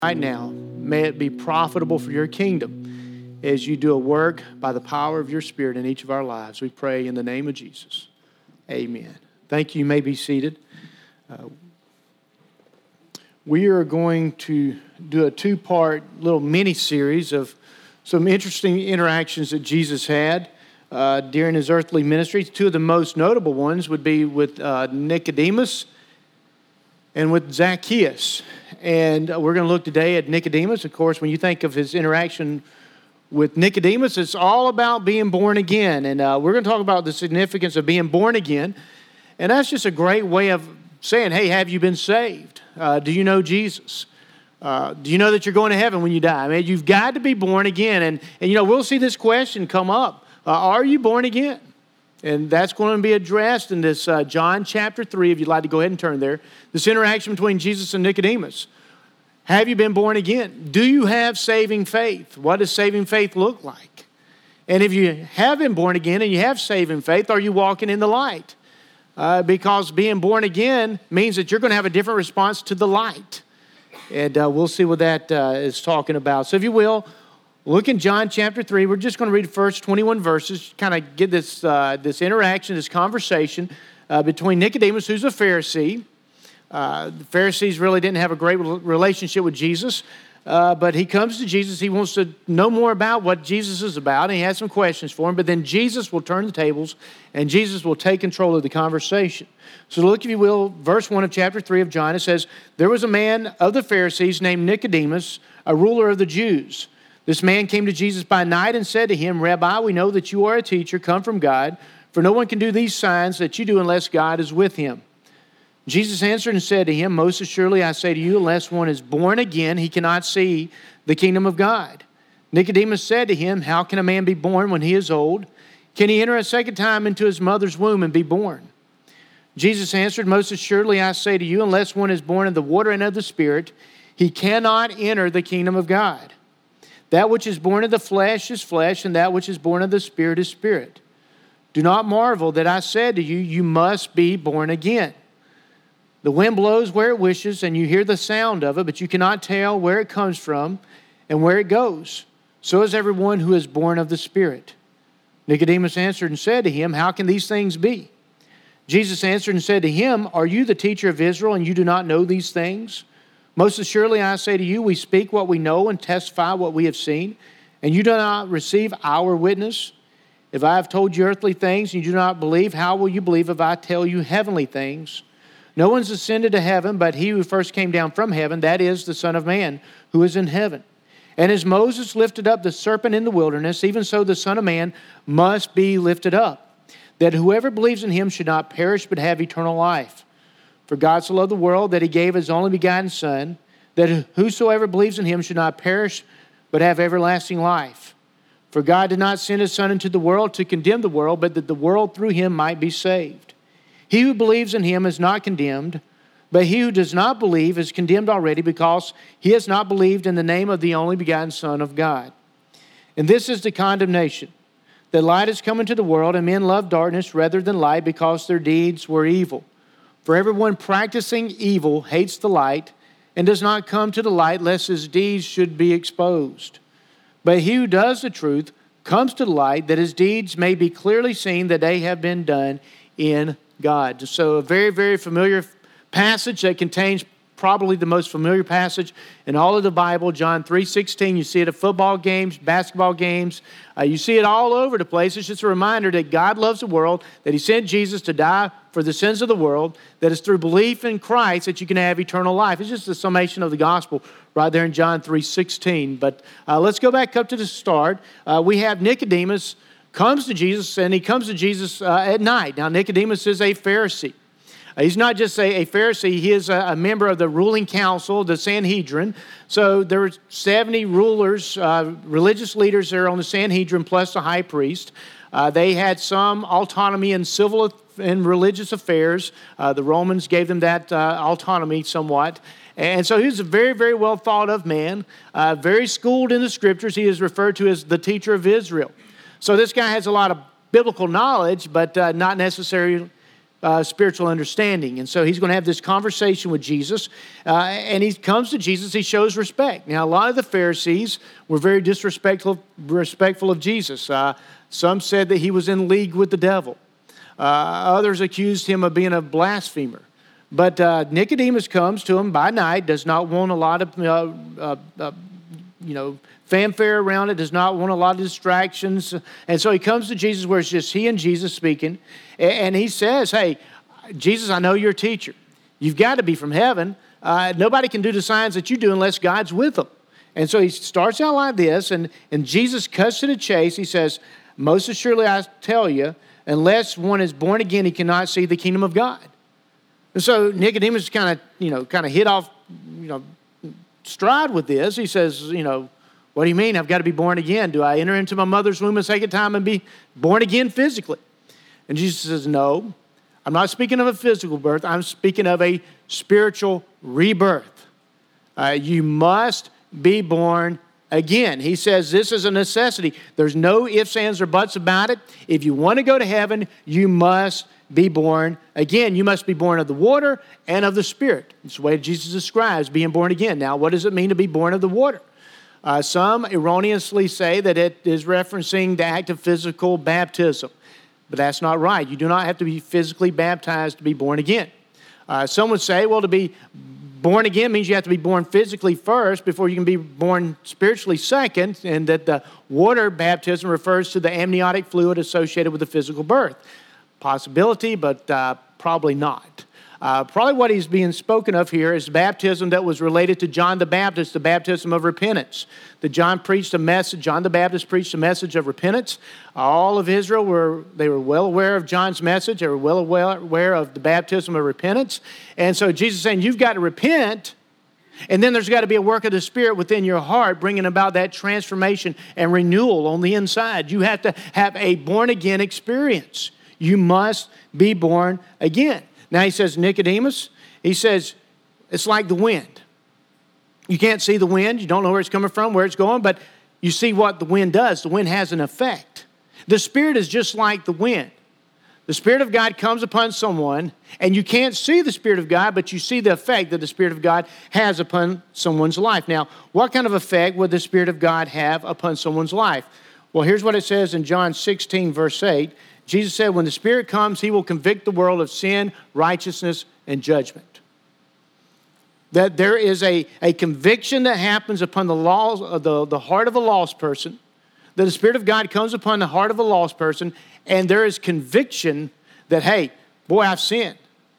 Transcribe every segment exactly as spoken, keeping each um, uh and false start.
right now. May it be profitable for your kingdom as you do a work by the power of your Spirit in each of our lives. We pray in the name of Jesus. Amen. Thank you. You may be seated. Uh, we are going to do a two-part little mini-series of some interesting interactions that Jesus had uh, during his earthly ministry. Two of the most notable ones would be with uh, Nicodemus and with Zacchaeus. And we're going to look today at Nicodemus. Of course, when you think of his interaction with Nicodemus, it's all about being born again. And uh, we're going to talk about the significance of being born again. And that's just a great way of saying, hey, have you been saved? Uh, do you know Jesus? Uh, do you know that you're going to heaven when you die? I mean, you've got to be born again. And, and you know, we'll see this question come up. Uh, are you born again? And that's going to be addressed in this uh, John chapter three, if you'd like to go ahead and turn there. This interaction between Jesus and Nicodemus. Have you been born again? Do you have saving faith? What does saving faith look like? And if you have been born again and you have saving faith, are you walking in the light? Uh, because being born again means that you're going to have a different response to the light. And uh, we'll see what that uh, is talking about. So if you will, look in John chapter three. We're just going to read the first twenty-one verses, kind of get this uh, this interaction, this conversation uh, between Nicodemus, who's a Pharisee. Uh, the Pharisees really didn't have a great relationship with Jesus, uh, but he comes to Jesus. He wants to know more about what Jesus is about, and he has some questions for him. But then Jesus will turn the tables, and Jesus will take control of the conversation. So look, if you will, verse one of chapter three of John. It says, "There was a man of the Pharisees named Nicodemus, a ruler of the Jews. This man came to Jesus by night and said to him, 'Rabbi, we know that you are a teacher come from God, for no one can do these signs that you do unless God is with him.' Jesus answered and said to him, 'Most assuredly I say to you, unless one is born again, he cannot see the kingdom of God.' Nicodemus said to him, 'How can a man be born when he is old? Can he enter a second time into his mother's womb and be born?' Jesus answered, 'Most assuredly I say to you, unless one is born of the water and of the Spirit, he cannot enter the kingdom of God. That which is born of the flesh is flesh, and that which is born of the Spirit is spirit. Do not marvel that I said to you, you must be born again. The wind blows where it wishes, and you hear the sound of it, but you cannot tell where it comes from and where it goes. So is everyone who is born of the Spirit.' Nicodemus answered and said to him, 'How can these things be?' Jesus answered and said to him, 'Are you the teacher of Israel, and you do not know these things? Most assuredly I say to you, we speak what we know and testify what we have seen, and you do not receive our witness. If I have told you earthly things and you do not believe, how will you believe if I tell you heavenly things? No one's ascended to heaven but he who first came down from heaven, that is the Son of Man, who is in heaven. And as Moses lifted up the serpent in the wilderness, even so the Son of Man must be lifted up, that whoever believes in him should not perish but have eternal life. For God so loved the world that he gave his only begotten Son, that whosoever believes in him should not perish but have everlasting life. For God did not send his Son into the world to condemn the world, but that the world through him might be saved. He who believes in him is not condemned, but he who does not believe is condemned already because he has not believed in the name of the only begotten Son of God. And this is the condemnation, that light has come into the world, and men love darkness rather than light because their deeds were evil. For everyone practicing evil hates the light and does not come to the light lest his deeds should be exposed. But he who does the truth comes to the light that his deeds may be clearly seen that they have been done in God.'" So a very, very familiar passage that contains probably the most familiar passage in all of the Bible, John three sixteen. You see it at football games, basketball games. Uh, you see it all over the place. It's just a reminder that God loves the world, that he sent Jesus to die for the sins of the world, that it's through belief in Christ that you can have eternal life. It's just a summation of the gospel right there in John three sixteen. But uh, let's go back up to the start. Uh, we have Nicodemus comes to Jesus, and he comes to Jesus uh, at night. Now, Nicodemus is a Pharisee. Uh, he's not just a, a Pharisee, he is a, a member of the ruling council, the Sanhedrin. So there were seventy rulers, uh, religious leaders there on the Sanhedrin, plus the high priest. Uh, they had some autonomy in civil and religious affairs. Uh, the Romans gave them that uh, autonomy somewhat. And so he was a very, very well thought of man, uh, very schooled in the scriptures. He is referred to as the teacher of Israel. So this guy has a lot of biblical knowledge, but uh, not necessarily uh, spiritual understanding. And so he's going to have this conversation with Jesus. Uh, and he comes to Jesus. He shows respect. Now, a lot of the Pharisees were very disrespectful respectful of Jesus. Uh, some said that he was in league with the devil. Uh, others accused him of being a blasphemer. But uh, Nicodemus comes to him by night, does not want a lot of, uh, uh, uh, you know, fanfare around it, does not want a lot of distractions. And so he comes to Jesus where it's just he and Jesus speaking. And he says, hey, Jesus, I know you're a teacher. You've got to be from heaven. Uh, nobody can do the signs that you do unless God's with them. And so he starts out like this, and, and Jesus cuts to the chase. He says, most assuredly I tell you, unless one is born again, he cannot see the kingdom of God. And so Nicodemus kind of, you know, kind of hit off, you know, stride with this. He says, you know, what do you mean? I've got to be born again. Do I enter into my mother's womb a second time and be born again physically? And Jesus says, no, I'm not speaking of a physical birth. I'm speaking of a spiritual rebirth. Uh, you must be born again. He says this is a necessity. There's no ifs, ands, or buts about it. If you want to go to heaven, you must be born again. You must be born of the water and of the Spirit. It's the way Jesus describes being born again. Now, what does it mean to be born of the water? Uh, some erroneously say that it is referencing the act of physical baptism. But that's not right. You do not have to be physically baptized to be born again. Uh, some would say, well, to be born again means you have to be born physically first before you can be born spiritually second, and that the water baptism refers to the amniotic fluid associated with the physical birth. Possibility, but uh, probably not. Uh, probably what he's being spoken of here is baptism that was related to John the Baptist, the baptism of repentance. That John preached a message, John the Baptist preached a message of repentance. All of Israel were, they were well aware of John's message. They were well aware of the baptism of repentance. And so Jesus is saying, you've got to repent, and then there's got to be a work of the Spirit within your heart, bringing about that transformation and renewal on the inside. You have to have a born-again experience. You must be born again. Now he says, Nicodemus, he says, it's like the wind. You can't see the wind. You don't know where it's coming from, where it's going, but you see what the wind does. The wind has an effect. The Spirit is just like the wind. The Spirit of God comes upon someone, and you can't see the Spirit of God, but you see the effect that the Spirit of God has upon someone's life. Now, what kind of effect would the Spirit of God have upon someone's life? Well, here's what it says in John sixteen, verse eight. Jesus said, when the Spirit comes, he will convict the world of sin, righteousness, and judgment. That there is a, a conviction that happens upon the, laws, uh, the, the heart of a lost person. That the Spirit of God comes upon the heart of a lost person, and there is conviction that, hey, boy, I've sinned.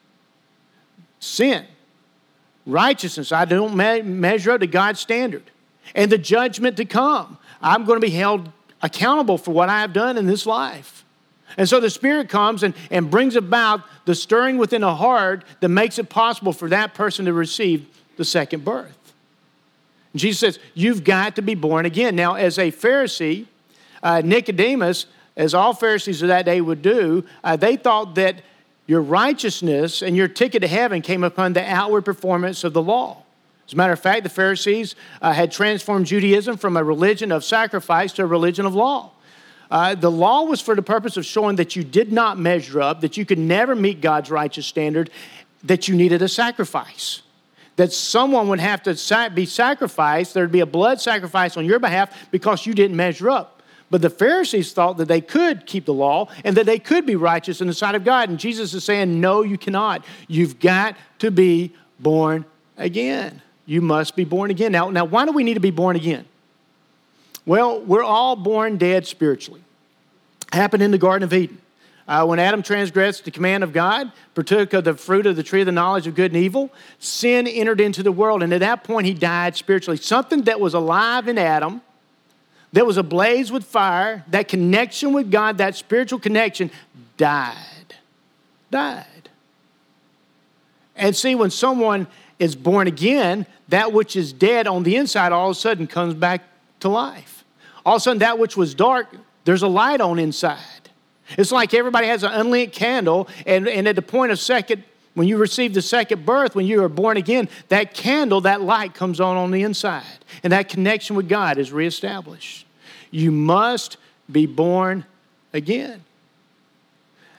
Sin. Righteousness. I don't me- measure up to God's standard. And the judgment to come. I'm going to be held accountable for what I have done in this life. And so the Spirit comes and, and brings about the stirring within the heart that makes it possible for that person to receive the second birth. And Jesus says, you've got to be born again. Now, as a Pharisee, uh, Nicodemus, as all Pharisees of that day would do, uh, they thought that your righteousness and your ticket to heaven came upon the outward performance of the law. As a matter of fact, the Pharisees uh, had transformed Judaism from a religion of sacrifice to a religion of law. Uh, the law was for the purpose of showing that you did not measure up, that you could never meet God's righteous standard, that you needed a sacrifice. That someone would have to sa- be sacrificed, there would be a blood sacrifice on your behalf because you didn't measure up. But the Pharisees thought that they could keep the law and that they could be righteous in the sight of God. And Jesus is saying, no, you cannot. You've got to be born again. You must be born again. Now, now why do we need to be born again? Well, we're all born dead spiritually. Happened in the Garden of Eden. Uh, when Adam transgressed the command of God, partook of the fruit of the tree of the knowledge of good and evil, sin entered into the world. And at that point, he died spiritually. Something that was alive in Adam, that was ablaze with fire, that connection with God, that spiritual connection, died. Died. And see, when someone is born again, that which is dead on the inside all of a sudden comes back to life. All of a sudden, that which was dark, there's a light on inside. It's like everybody has an unlit candle, and, and at the point of second, when you receive the second birth, when you are born again, that candle, that light comes on on the inside, and that connection with God is reestablished. You must be born again.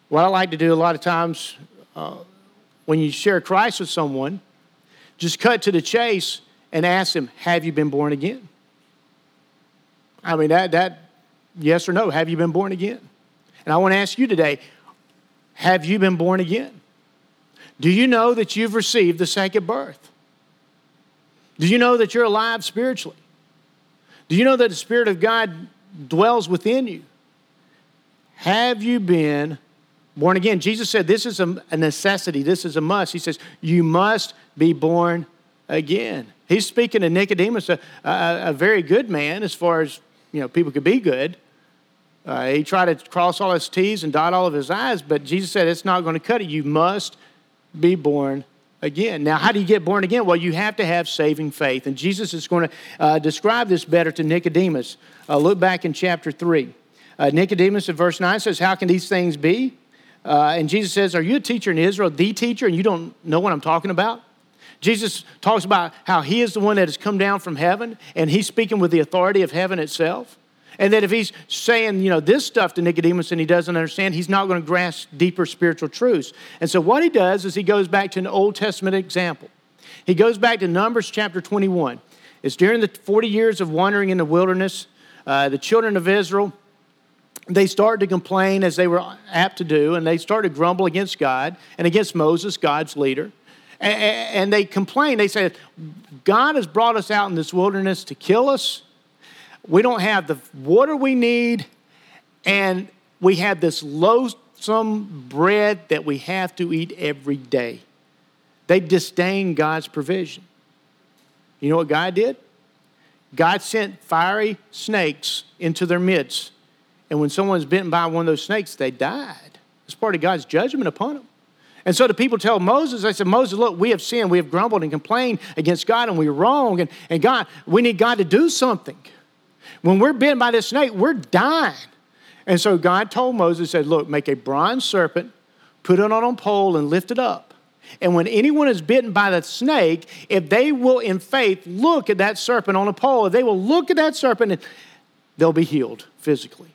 What I like to do a lot of times uh, when you share Christ with someone, just cut to the chase and ask them, have you been born again? I mean, that, that yes or no, have you been born again? And I want to ask you today, have you been born again? Do you know that you've received the second birth? Do you know that you're alive spiritually? Do you know that the Spirit of God dwells within you? Have you been born again? Jesus said this is a necessity. This is a must. He says, you must be born again. He's speaking to Nicodemus, a, a, a very good man as far as, you know, people could be good. Uh, he tried to cross all his T's and dot all of his I's, but Jesus said it's not going to cut it. You must be born again. Now, how do you get born again? Well, you have to have saving faith. And Jesus is going to uh, describe this better to Nicodemus. Uh, look back in chapter three. Uh, Nicodemus in verse nine says, how can these things be? Uh, and Jesus says, are you a teacher in Israel, the teacher, and you don't know what I'm talking about? Jesus talks about how he is the one that has come down from heaven, and he's speaking with the authority of heaven itself. And that if he's saying, you know, this stuff to Nicodemus and he doesn't understand, he's not going to grasp deeper spiritual truths. And so what he does is he goes back to an Old Testament example. He goes back to Numbers chapter twenty-one. It's during the forty years of wandering in the wilderness. Uh, the children of Israel, they started to complain as they were apt to do, and they started to grumble against God and against Moses, God's leader. And, and they complained. They said, God has brought us out in this wilderness to kill us. We don't have the water we need, and we have this loathsome bread that we have to eat every day. They disdained God's provision. You know what God did? God sent fiery snakes into their midst, and when someone was bitten by one of those snakes, they died. It's part of God's judgment upon them. And so the people tell Moses, they said, Moses, look, we have sinned. We have grumbled and complained against God, and we're wrong, and, and God, we need God to do something. When we're bitten by this snake, we're dying. And so God told Moses, said, look, make a bronze serpent, put it on a pole, and lift it up. And when anyone is bitten by the snake, if they will in faith look at that serpent on a pole, if they will look at that serpent, they'll be healed physically.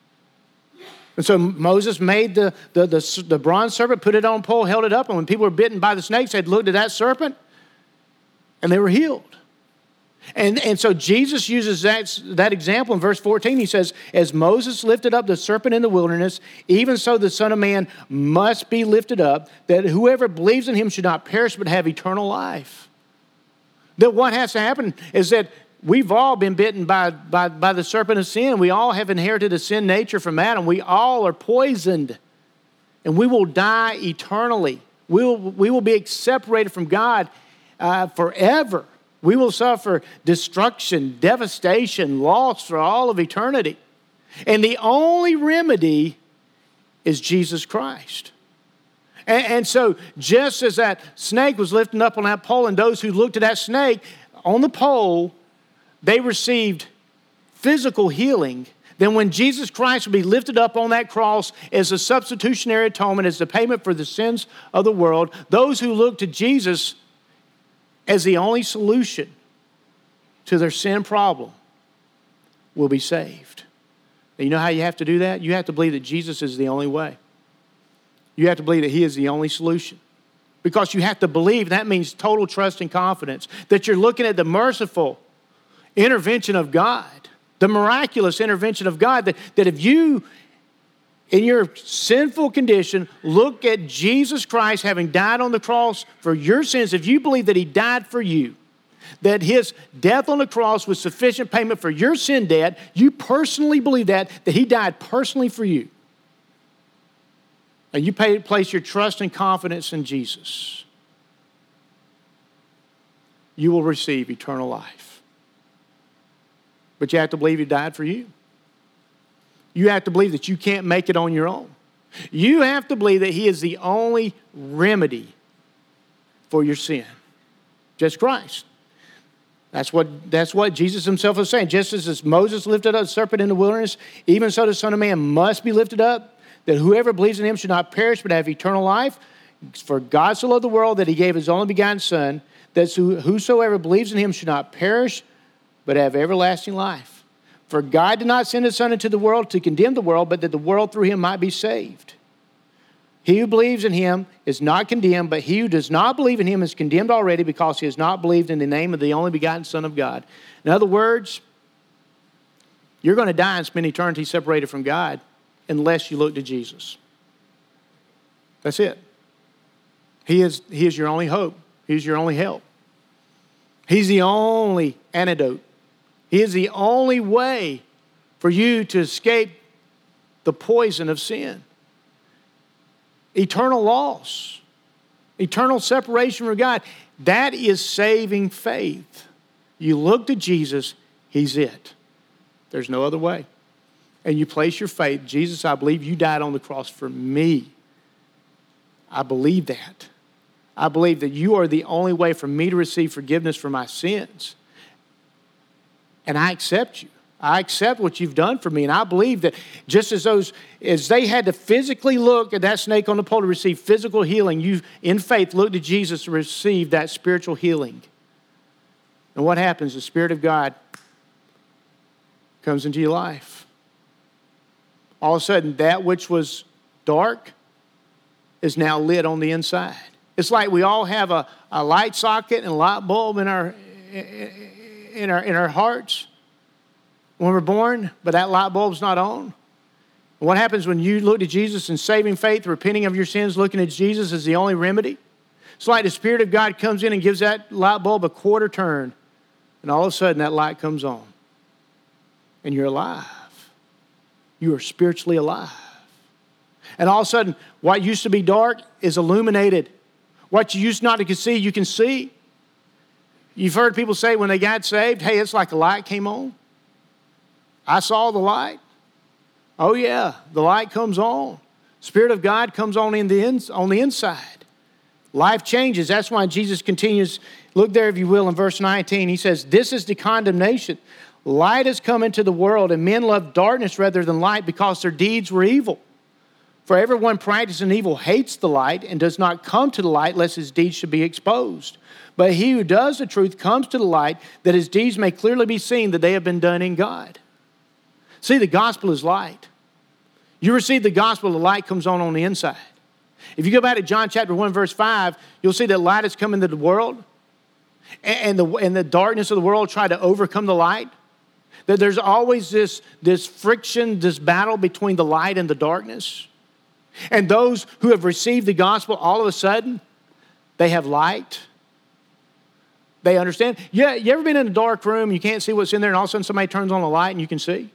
And so Moses made the, the, the, the bronze serpent, put it on a pole, held it up, and when people were bitten by the snakes, they'd looked at that serpent, and they were healed. And, and so Jesus uses that, that example in verse fourteen. He says, as Moses lifted up the serpent in the wilderness, even so the Son of Man must be lifted up, that whoever believes in him should not perish but have eternal life. That what has to happen is that we've all been bitten by, by, by the serpent of sin. We all have inherited a sin nature from Adam. We all are poisoned, and we will die eternally. We will, we will be separated from God uh, forever. We will suffer destruction, devastation, loss for all of eternity. And the only remedy is Jesus Christ. And, and so just as that snake was lifted up on that pole, and those who looked at that snake on the pole, they received physical healing. Then when Jesus Christ will be lifted up on that cross as a substitutionary atonement, as the payment for the sins of the world, those who look to Jesus as the only solution to their sin problem will be saved. And you know how you have to do that? You have to believe that Jesus is the only way. You have to believe that he is the only solution. Because you have to believe, that means total trust and confidence, that you're looking at the merciful intervention of God, the miraculous intervention of God, that, that if you, in your sinful condition, look at Jesus Christ having died on the cross for your sins, if you believe that he died for you, that his death on the cross was sufficient payment for your sin debt, you personally believe that, that he died personally for you, and you pay, place your trust and confidence in Jesus, you will receive eternal life. But you have to believe he died for you. You have to believe that you can't make it on your own. You have to believe that he is the only remedy for your sin. Just Christ. That's what, that's what Jesus himself is saying. Just as Moses lifted up the serpent in the wilderness, even so the Son of Man must be lifted up, that whoever believes in him should not perish but have eternal life. For God so loved the world that he gave his only begotten Son, that whosoever believes in him should not perish but have everlasting life. For God did not send his Son into the world to condemn the world, but that the world through him might be saved. He who believes in him is not condemned, but he who does not believe in him is condemned already because he has not believed in the name of the only begotten Son of God. In other words, you're going to die and spend eternity separated from God unless you look to Jesus. That's it. He is, he is your only hope. He's your only help. He's the only antidote. He is the only way for you to escape the poison of sin. Eternal loss. Eternal separation from God. That is saving faith. You look to Jesus, he's it. There's no other way. And you place your faith. Jesus, I believe you died on the cross for me. I believe that. I believe that you are the only way for me to receive forgiveness for my sins. And I accept you. I accept what you've done for me. And I believe that just as those, as they had to physically look at that snake on the pole to receive physical healing, you, in faith, look to Jesus to receive that spiritual healing. And what happens? The Spirit of God comes into your life. All of a sudden, that which was dark is now lit on the inside. It's like we all have a, a light socket and a light bulb in our, in our, in our hearts when we're born, but that light bulb's not on. What happens when you look to Jesus in saving faith, repenting of your sins, looking at Jesus as the only remedy? It's like the Spirit of God comes in and gives that light bulb a quarter turn, and all of a sudden that light comes on. And you're alive. You are spiritually alive. And all of a sudden, what used to be dark is illuminated. What you used not to see, you can see. You've heard people say when they got saved, hey, it's like a light came on. I saw the light. Oh yeah, the light comes on. Spirit of God comes on in the ins- on the inside. Life changes. That's why Jesus continues. Look there, if you will, in verse nineteen. He says, this is the condemnation. Light has come into the world, and men love darkness rather than light because their deeds were evil. For everyone practicing evil hates the light and does not come to the light lest his deeds should be exposed. But he who does the truth comes to the light that his deeds may clearly be seen that they have been done in God. See, the gospel is light. You receive the gospel, the light comes on on the inside. If you go back to John chapter one, verse five, you'll see that light has come into the world, and the, and the darkness of the world tried to overcome the light. That there's always this, this friction, this battle between the light and the darkness. And those who have received the gospel, all of a sudden, they have light. They understand. Yeah, you ever been in a dark room, you can't see what's in there, and all of a sudden somebody turns on the light and you can see?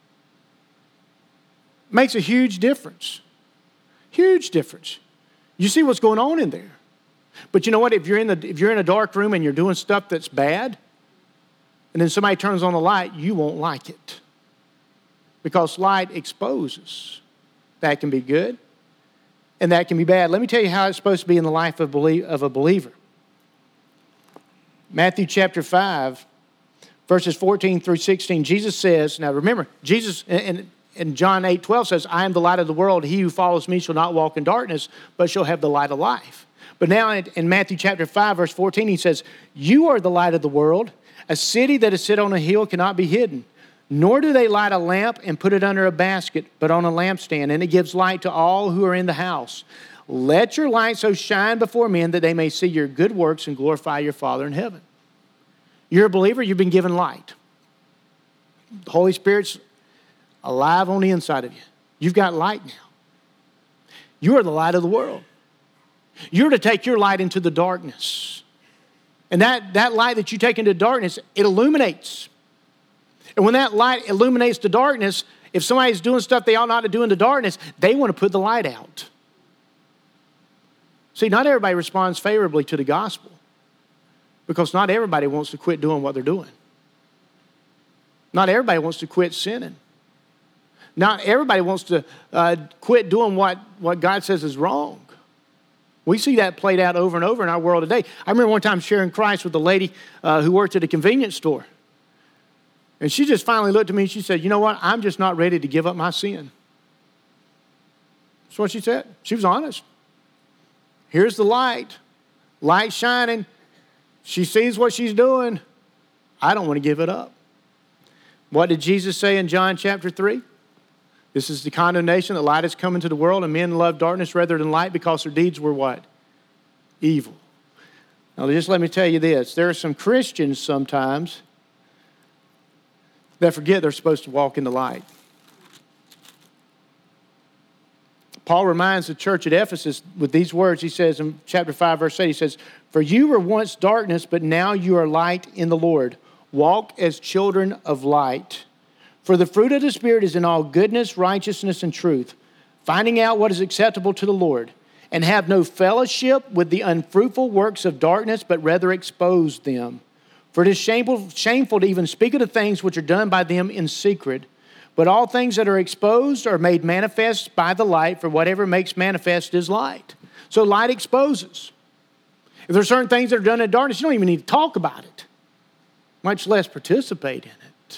Makes a huge difference. Huge difference. You see what's going on in there. But you know what? If you're in the if you're in a dark room and you're doing stuff that's bad, and then somebody turns on the light, you won't like it. Because light exposes. That can be good, and that can be bad. Let me tell you how it's supposed to be in the life of a believer. Matthew chapter five, verses fourteen through sixteen, Jesus says, now remember, Jesus, and And John eight twelve says, I am the light of the world. He who follows me shall not walk in darkness, but shall have the light of life. But now in Matthew chapter five, verse fourteen, he says, you are the light of the world. A city that is set on a hill cannot be hidden. Nor do they light a lamp and put it under a basket, but on a lampstand, and it gives light to all who are in the house. Let your light so shine before men that they may see your good works and glorify your Father in heaven. You're a believer, you've been given light. The Holy Spirit's alive on the inside of you. You've got light now. You are the light of the world. You're to take your light into the darkness. And that, that light that you take into darkness, it illuminates. And when that light illuminates the darkness, if somebody's doing stuff they ought not to do in the darkness, they want to put the light out. See, not everybody responds favorably to the gospel because not everybody wants to quit doing what they're doing. Not everybody wants to quit sinning. Not everybody wants to uh, quit doing what, what God says is wrong. We see that played out over and over in our world today. I remember one time sharing Christ with a lady uh, who worked at a convenience store. And she just finally looked at me and she said, you know what? I'm just not ready to give up my sin. That's what she said. She was honest. Here's the light. Light shining. She sees what she's doing. I don't want to give it up. What did Jesus say in John chapter three? This is the condemnation that light has come into the world, and men love darkness rather than light because their deeds were what? Evil. Now, just let me tell you this. There are some Christians sometimes that forget they're supposed to walk in the light. Paul reminds the church at Ephesus with these words. He says in chapter five, verse eight, he says, "For you were once darkness, but now you are light in the Lord. Walk as children of light. For the fruit of the Spirit is in all goodness, righteousness, and truth, finding out what is acceptable to the Lord. And have no fellowship with the unfruitful works of darkness, but rather expose them. For it is shameful, shameful to even speak of the things which are done by them in secret. But all things that are exposed are made manifest by the light, for whatever makes manifest is light." So light exposes. If there are certain things that are done in darkness, you don't even need to talk about it, much less participate in it.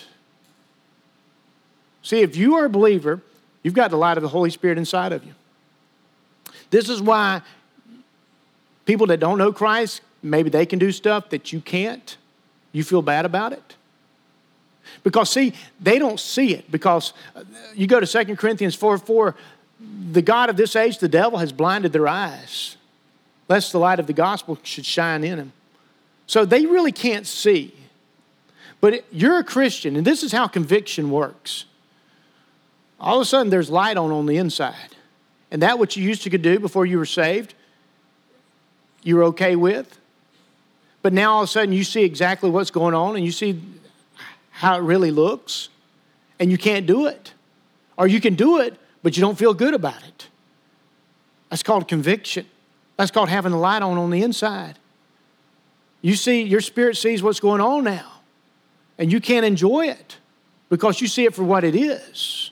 See, if you are a believer, you've got the light of the Holy Spirit inside of you. This is why people that don't know Christ, maybe they can do stuff that you can't. You feel bad about it. Because, see, they don't see it. Because you go to Second Corinthians four four, the God of this age, the devil, has blinded their eyes, lest the light of the gospel should shine in them. So they really can't see. But you're a Christian, and this is how conviction works. All of a sudden, there's light on on the inside. And that what you used to do before you were saved, you were okay with. But now all of a sudden you see exactly what's going on and you see how it really looks. And you can't do it. Or you can do it, but you don't feel good about it. That's called conviction. That's called having the light on on the inside. You see, your spirit sees what's going on now. And you can't enjoy it because you see it for what it is.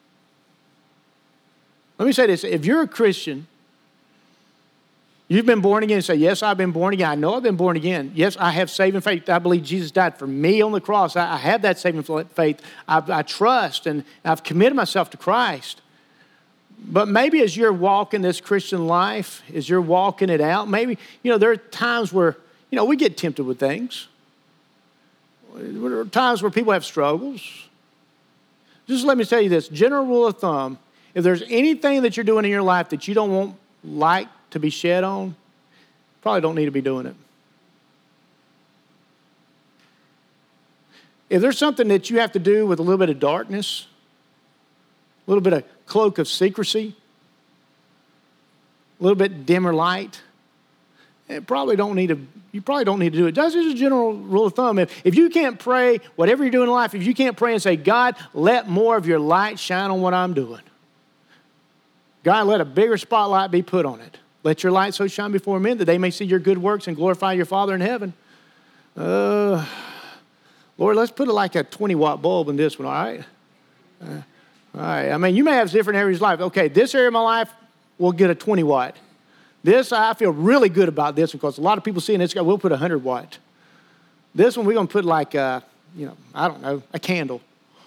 Let me say this. If you're a Christian, you've been born again, and say, yes, I've been born again. I know I've been born again. Yes, I have saving faith. I believe Jesus died for me on the cross. I, I have that saving faith. I, I trust and I've committed myself to Christ. But maybe as you're walking this Christian life, as you're walking it out, maybe, you know, there are times where, you know, we get tempted with things. There are times where people have struggles. Just let me tell you this. General rule of thumb, if there's anything that you're doing in your life that you don't want light to be shed on, probably don't need to be doing it. If there's something that you have to do with a little bit of darkness, a little bit of cloak of secrecy, a little bit dimmer light, it probably don't need to, you probably don't need to do it. That's just a general rule of thumb. If, if you can't pray, whatever you're doing in life, if you can't pray and say, God, let more of your light shine on what I'm doing. God, let a bigger spotlight be put on it. Let your light so shine before men that they may see your good works and glorify your Father in heaven. Uh, Lord, let's put it like a twenty watt bulb in this one, all right? Uh, all right. I mean, you may have different areas of life. Okay, this area of my life will get a twenty watt. This, I feel really good about this because a lot of people seeing this guy, we'll put a one hundred watt. This one, we're going to put like, a, you know, I don't know, a candle.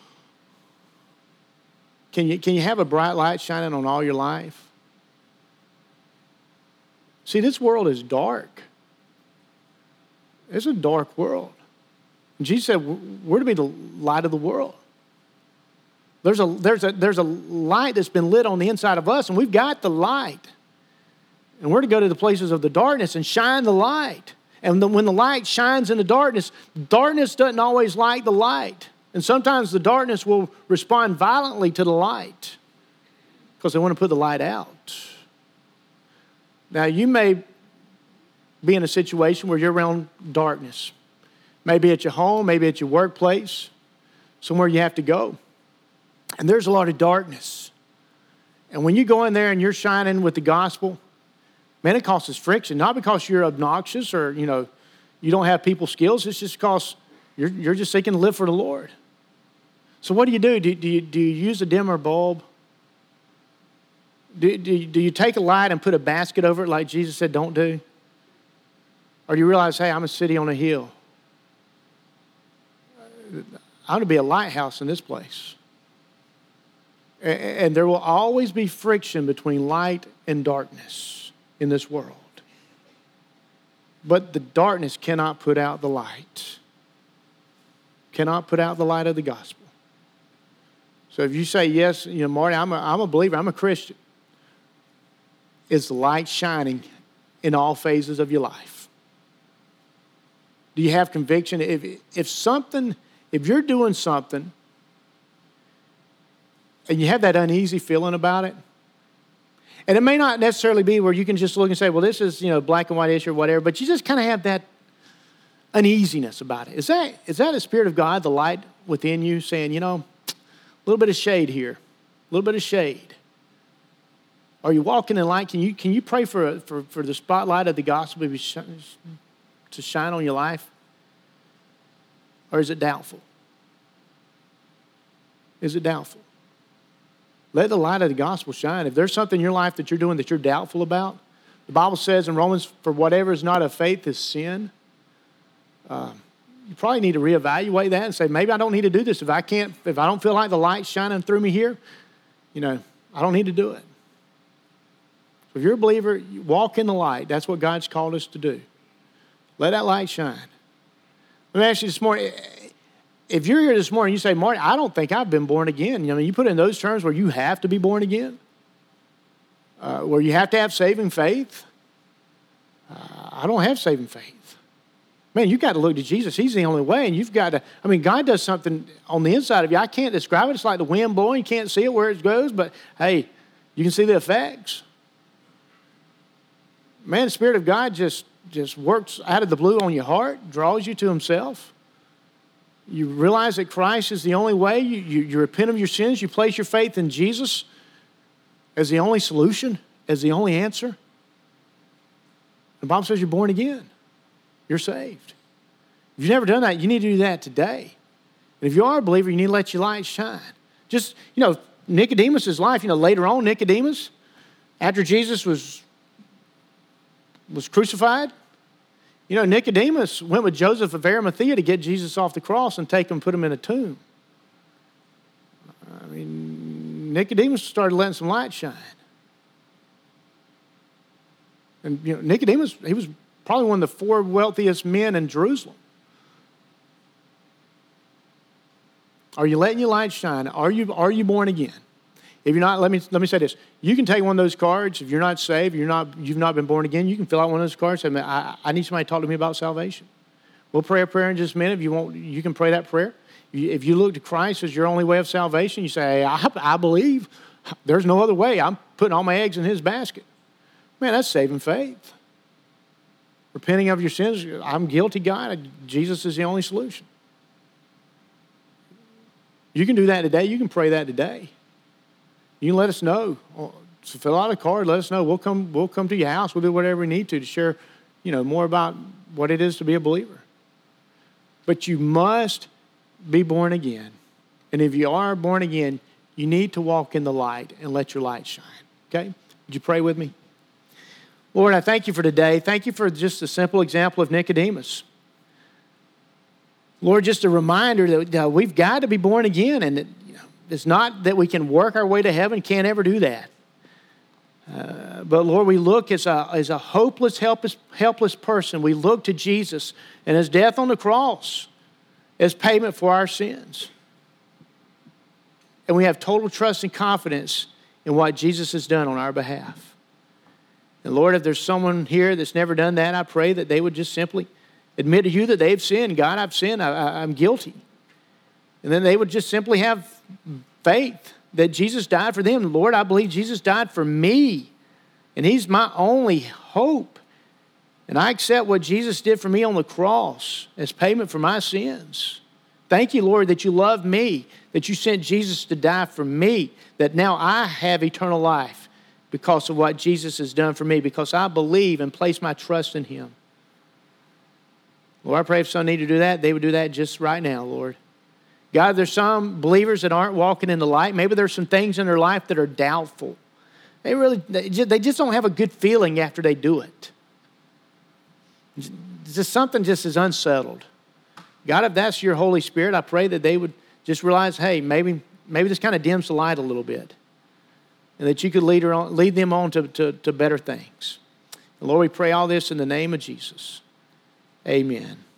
Can you, can you have a bright light shining on all your life? See, this world is dark. It's a dark world. And Jesus said, we're to be the light of the world. There's a, there's, a, there's a light that's been lit on the inside of us, and we've got the light. And we're to go to the places of the darkness and shine the light. And the, when the light shines in the darkness, darkness doesn't always like the light. And sometimes the darkness will respond violently to the light because they want to put the light out. Now, you may be in a situation where you're around darkness. Maybe at your home, maybe at your workplace, somewhere you have to go. And there's a lot of darkness. And when you go in there and you're shining with the gospel, man, it causes friction. Not because you're obnoxious or, you know, you don't have people skills. It's just because you're, you're just seeking to live for the Lord. So what do you do? Do, do, you, do you use a dimmer bulb? Do, do, do you take a light and put a basket over it like Jesus said don't do? Or do you realize, hey, I'm a city on a hill. I'm going to be a lighthouse in this place. And, and there will always be friction between light and darkness in this world. But the darkness cannot put out the light. Cannot put out the light of the gospel. So if you say, yes, you know, Marty, I'm a, I'm a believer, I'm a Christian, is the light shining in all phases of your life? Do you have conviction? If, if something, if you're doing something and you have that uneasy feeling about it, and it may not necessarily be where you can just look and say, well, this is, you know, black and white issue or whatever, but you just kind of have that uneasiness about it. Is that, is that a Spirit of God, the light within you saying, you know, a little bit of shade here, a little bit of shade? Are you walking in light? Can you, can you pray for, for, for the spotlight of the gospel to, be sh- to shine on your life? Or is it doubtful? Is it doubtful? Let the light of the gospel shine. If there's something in your life that you're doing that you're doubtful about, the Bible says in Romans, for whatever is not of faith is sin. Uh, you probably need to reevaluate that and say, maybe I don't need to do this. If I can't, if I don't feel like the light's shining through me here, you know, I don't need to do it. So if you're a believer, you walk in the light. That's what God's called us to do. Let that light shine. Let me ask you this morning, if you're here this morning, you say, Marty, I don't think I've been born again. You know, you put it in those terms where you have to be born again, uh, where you have to have saving faith. Uh, I don't have saving faith. Man, you've got to look to Jesus. He's the only way, and you've got to, I mean, God does something on the inside of you. I can't describe it. It's like the wind blowing. You can't see it where it goes, but hey, you can see the effects. Man, the Spirit of God just, just works out of the blue on your heart, draws you to Himself. You realize that Christ is the only way. You, you, you repent of your sins. You place your faith in Jesus as the only solution, as the only answer. The Bible says you're born again. You're saved. If you've never done that, you need to do that today. And if you are a believer, you need to let your light shine. Just, you know, Nicodemus' life, you know, later on, Nicodemus, after Jesus was, was crucified, you know, Nicodemus went with Joseph of Arimathea to get Jesus off the cross and take him and put him in a tomb. I mean, Nicodemus started letting some light shine. And, you know, Nicodemus, he was probably one of the four wealthiest men in Jerusalem. Are you letting your light shine? Are you, are you born again? If you're not, let me, let me say this. You can take one of those cards. If you're not saved, you're not, you've not been born again, you can fill out one of those cards and say, I, I need somebody to talk to me about salvation. We'll pray a prayer in just a minute. If you want, you can pray that prayer. If you look to Christ as your only way of salvation, you say, hey, I, I believe. There's no other way. I'm putting all my eggs in His basket. Man, that's saving faith. Repenting of your sins. I'm guilty, God. Jesus is the only solution. You can do that today. You can pray that today. You can let us know. So fill out a card. Let us know. We'll come. We'll come to your house. We'll do whatever we need to to share, you know, more about what it is to be a believer. But you must be born again. And if you are born again, you need to walk in the light and let your light shine. Okay? Would you pray with me? Lord, I thank you for today. Thank you for just a simple example of Nicodemus. Lord, just a reminder that uh, we've got to be born again, and that, you know, it's not that we can work our way to heaven, can't ever do that. Uh, but Lord, we look as a, as a hopeless, helpless, helpless person. We look to Jesus and His death on the cross as payment for our sins. And we have total trust and confidence in what Jesus has done on our behalf. And Lord, if there's someone here that's never done that, I pray that they would just simply admit to you that they've sinned. God, I've sinned. I, I, I'm guilty. And then they would just simply have faith that Jesus died for them. Lord, I believe Jesus died for me, and He's my only hope. And I accept what Jesus did for me on the cross as payment for my sins. Thank you, Lord, that you love me, that you sent Jesus to die for me, that now I have eternal life because of what Jesus has done for me, because I believe and place my trust in Him. Lord, I pray if some need to do that, they would do that just right now, Lord. God, there's some believers that aren't walking in the light. Maybe there's some things in their life that are doubtful. They really, they just don't have a good feeling after they do it. Just something just is unsettled. God, if that's your Holy Spirit, I pray that they would just realize, hey, maybe maybe this kind of dims the light a little bit, and that you could lead, her on, lead them on to, to, to better things. And Lord, we pray all this in the name of Jesus. Amen.